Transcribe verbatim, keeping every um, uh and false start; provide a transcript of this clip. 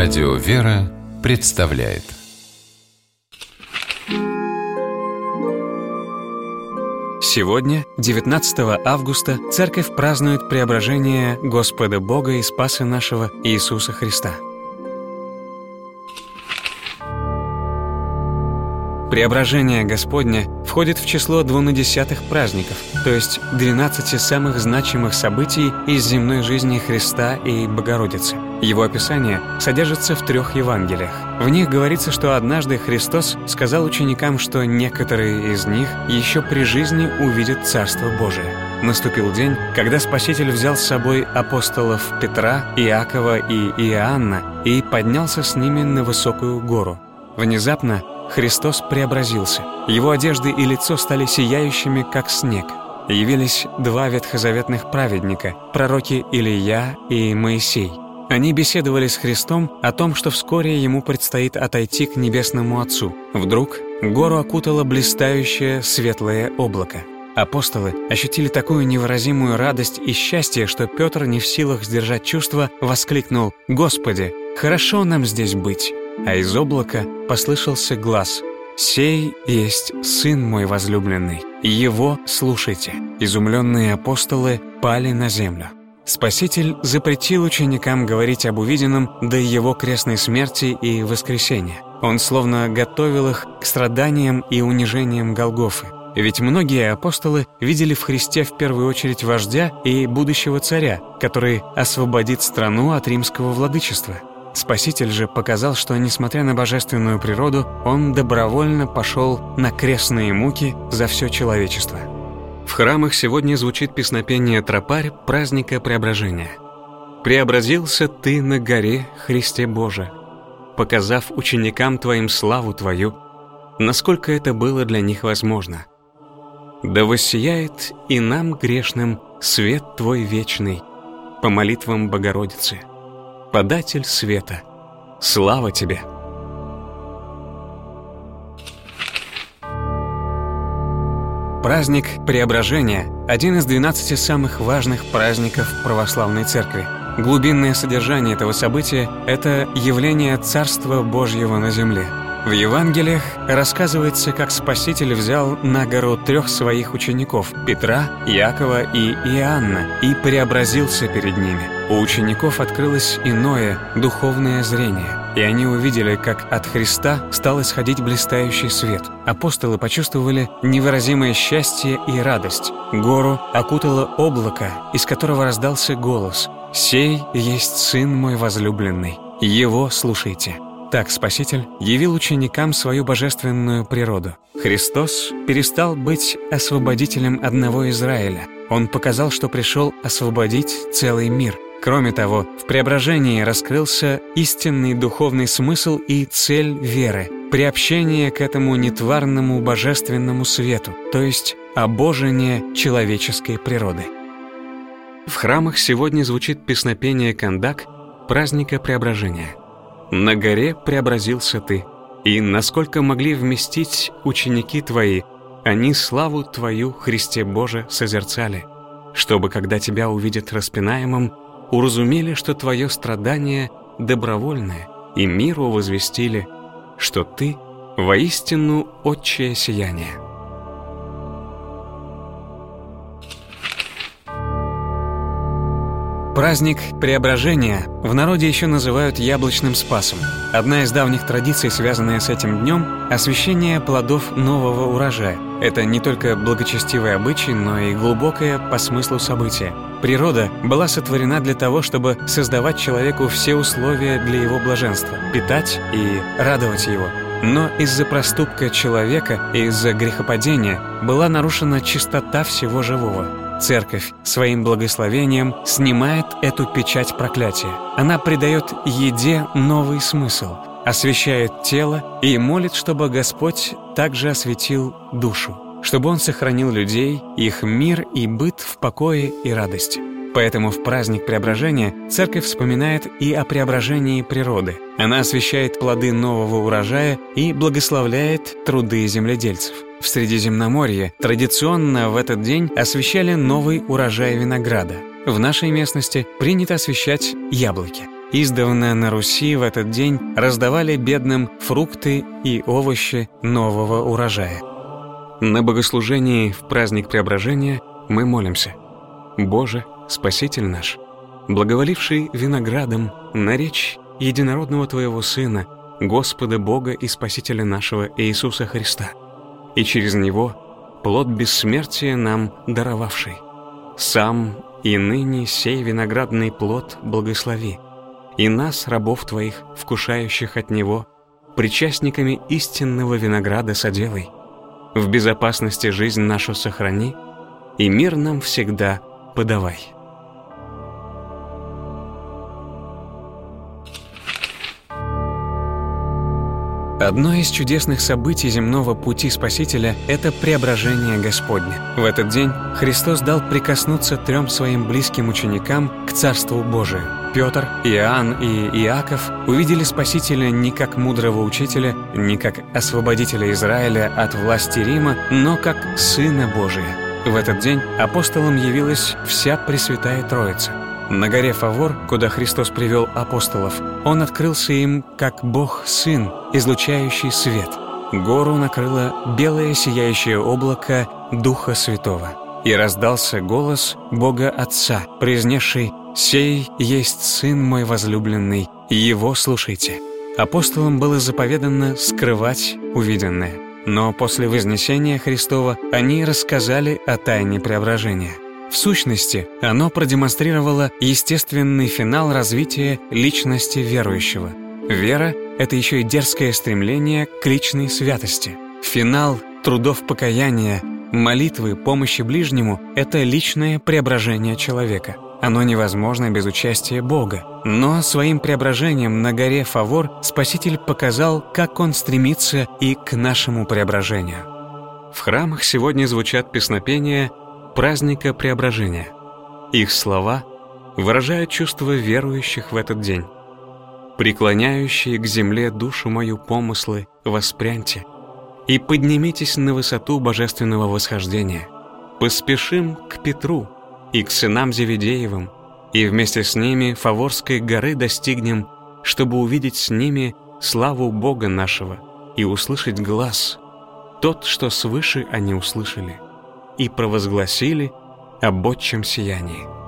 Радио «Вера» представляет. Сегодня, девятнадцатого августа, Церковь празднует преображение Господа Бога и Спаса нашего Иисуса Христа. Преображение Господне входит в число двунадесятых праздников, то есть двенадцати самых значимых событий из земной жизни Христа и Богородицы. Его описание содержится в трех Евангелиях. В них говорится, что однажды Христос сказал ученикам, что некоторые из них еще при жизни увидят Царство Божие. Наступил день, когда Спаситель взял с собой апостолов Петра, Иакова и Иоанна и поднялся с ними на высокую гору. Внезапно Христос преобразился. Его одежды и лицо стали сияющими, как снег. Явились два ветхозаветных праведника, пророки Илия и Моисей. Они беседовали с Христом о том, что вскоре ему предстоит отойти к небесному Отцу. Вдруг гору окутало блистающее светлое облако. Апостолы ощутили такую невыразимую радость и счастье, что Петр, не в силах сдержать чувства, воскликнул: «Господи, хорошо нам здесь быть!» А из облака послышался глас: «Сей есть Сын мой возлюбленный, Его слушайте». Изумленные апостолы пали на землю. Спаситель запретил ученикам говорить об увиденном до Его крестной смерти и воскресения. Он словно готовил их к страданиям и унижениям Голгофы. Ведь многие апостолы видели в Христе в первую очередь вождя и будущего царя, который освободит страну от римского владычества. Спаситель же показал, что, несмотря на божественную природу, Он добровольно пошел на крестные муки за все человечество. В храмах сегодня звучит песнопение «Тропарь» праздника Преображения. «Преобразился Ты на горе, Христе Боже, показав ученикам Твоим славу Твою, насколько это было для них возможно. Да воссияет и нам, грешным, свет Твой вечный, по молитвам Богородицы. Податель света, слава Тебе!» Праздник Преображения – один из двенадцати самых важных праздников православной церкви. Глубинное содержание этого события – это явление Царства Божьего на земле. В Евангелиях рассказывается, как Спаситель взял на гору трех своих учеников – Петра, Иакова и Иоанна, и преобразился перед ними. У учеников открылось иное, духовное зрение, и они увидели, как от Христа стал исходить блистающий свет. Апостолы почувствовали невыразимое счастье и радость. Гору окутало облако, из которого раздался голос: «Сей есть Сын мой возлюбленный, Его слушайте». Так Спаситель явил ученикам свою божественную природу. Христос перестал быть освободителем одного Израиля. Он показал, что пришел освободить целый мир. Кроме того, в преображении раскрылся истинный духовный смысл и цель веры – приобщение к этому нетварному божественному свету, то есть обожение человеческой природы. В храмах сегодня звучит песнопение «Кандак» праздника Преображения. «На горе преобразился Ты, и насколько могли вместить ученики Твои, они славу Твою, Христе Боже, созерцали, чтобы, когда Тебя увидят распинаемым, уразумели, что Твое страдание добровольное, и миру возвестили, что Ты воистину отчее сияние». Праздник Преображения в народе еще называют Яблочным Спасом. Одна из давних традиций, связанная с этим днем – освящение плодов нового урожая. Это не только благочестивый обычай, но и глубокое по смыслу событие. Природа была сотворена для того, чтобы создавать человеку все условия для его блаженства, питать и радовать его. Но из-за проступка человека и из-за грехопадения была нарушена чистота всего живого. Церковь своим благословением снимает эту печать проклятия. Она придает еде новый смысл, освящает тело и молит, чтобы Господь также осветил душу, чтобы Он сохранил людей, их мир и быт в покое и радости. Поэтому в праздник Преображения Церковь вспоминает и о преображении природы. Она освящает плоды нового урожая и благословляет труды земледельцев. В Средиземноморье традиционно в этот день освящали новый урожай винограда. В нашей местности принято освящать яблоки. издавна на Руси в этот день раздавали бедным фрукты и овощи нового урожая. На богослужении в праздник Преображения мы молимся: «Боже, Спаситель наш, благоволивший виноградом на речь единородного Твоего Сына, Господа Бога и Спасителя нашего Иисуса Христа, и через Него плод бессмертия нам даровавший. Сам и ныне сей виноградный плод благослови, и нас, рабов Твоих, вкушающих от Него, причастниками истинного винограда соделай. В безопасности жизнь нашу сохрани, и мир нам всегда подавай». Одно из чудесных событий земного пути Спасителя — это преображение Господне. В этот день Христос дал прикоснуться трем своим близким ученикам к Царству Божию. Петр, Иоанн и Иаков увидели Спасителя не как мудрого учителя, не как освободителя Израиля от власти Рима, но как Сына Божия. В этот день апостолам явилась вся Пресвятая Троица. На горе Фавор, куда Христос привел апостолов, Он открылся им как Бог-Сын, излучающий свет. Гору накрыло белое сияющее облако Духа Святого. И раздался голос Бога Отца, произнесший: «Сей есть Сын мой возлюбленный, Его слушайте». Апостолам было заповедано скрывать увиденное, но после вознесения Христова они рассказали о тайне преображения. В сущности, оно продемонстрировало естественный финал развития личности верующего. Вера — это еще и дерзкое стремление к личной святости. Финал трудов покаяния, молитвы, помощи ближнему — это личное преображение человека. Оно невозможно без участия Бога. Но своим преображением на горе Фавор Спаситель показал, как Он стремится и к нашему преображению. В храмах сегодня звучат песнопения праздника Преображения. Их слова выражают чувства верующих в этот день. «Преклоняющие к земле душу мою помыслы, воспряньте, и поднимитесь на высоту божественного восхождения. Поспешим к Петру и к сынам Зеведеевым, и вместе с ними Фаворской горы достигнем, чтобы увидеть с ними славу Бога нашего и услышать глас, тот, что свыше они услышали, и провозгласили об отчем сиянии».